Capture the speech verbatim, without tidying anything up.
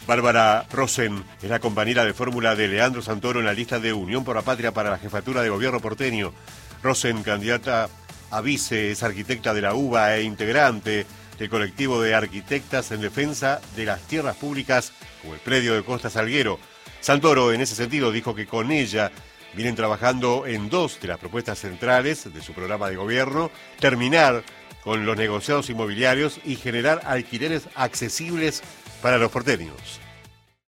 Bárbara Rosen es la compañera de fórmula de Leandro Santoro en la lista de Unión por la Patria para la jefatura de gobierno porteño. Rosen, candidata a vice, es arquitecta de la UBA e integrante del colectivo de arquitectas en defensa de las tierras públicas, como el predio de Costa Salguero. Santoro, en ese sentido, dijo que con ella vienen trabajando en dos de las propuestas centrales de su programa de gobierno: terminar con los negociados inmobiliarios y generar alquileres accesibles para los porteños.